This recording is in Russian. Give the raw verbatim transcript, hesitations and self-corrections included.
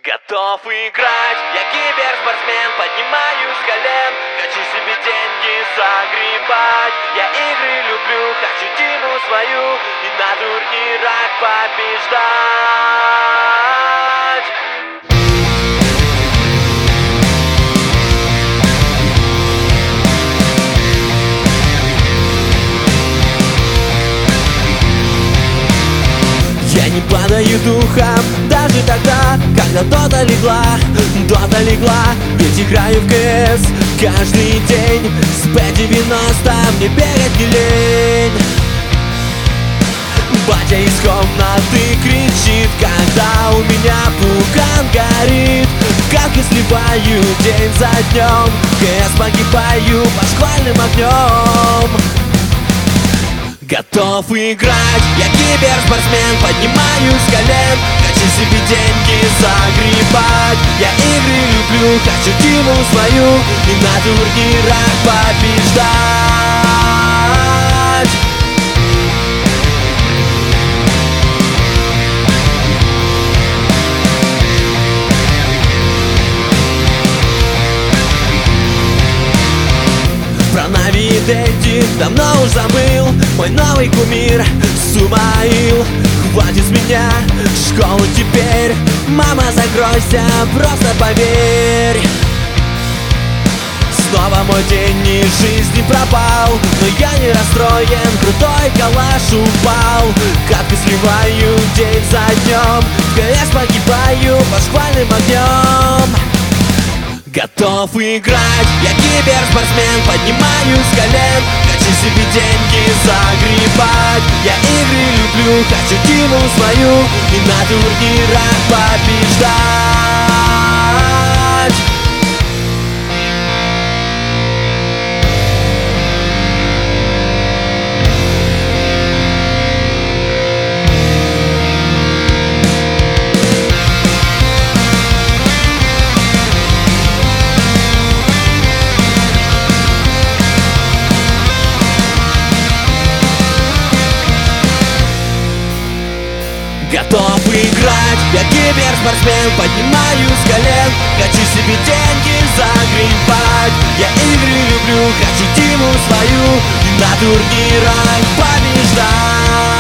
Готов играть, я киберспортсмен, поднимаюсь с колен, хочу себе деньги загребать. Я игры люблю, хочу тиму свою и на турнирах побеждать. Я не падаю духом даже тогда, когда дота легла, дота легла. Ведь играю в КС каждый день, с пэ девяносто мне бегать не лень. Батя из комнаты кричит, когда у меня пукан горит. Как я сливаю день за днем, КС погибаю под шквальным огнем. Готов играть, я киберспортсмен, поднимаюсь с колен, хочу себе деньги загребать. Я игры люблю, хочу тиму свою и на турнирах побеждать. Про Нави Дэдди давно уж забыл, мой новый кумир Сумаил. Хватит с меня школу теперь, мама, закройся, просто поверь. Снова мой день из жизни пропал, но я не расстроен, крутой калаш упал. Как и сливаю день за днем, в КС погибаю под шквальным огнем. Готов играть, я киберспортсмен, поднимаюсь с колен, хочу себе деньги загребать. Я игры люблю, хочу тиму свою и на турнирах побеждать. Готов играть, я киберспортсмен, поднимаюсь с колен, хочу себе деньги загребать. Я игры люблю, хочу тиму свою и на турнирах побеждать.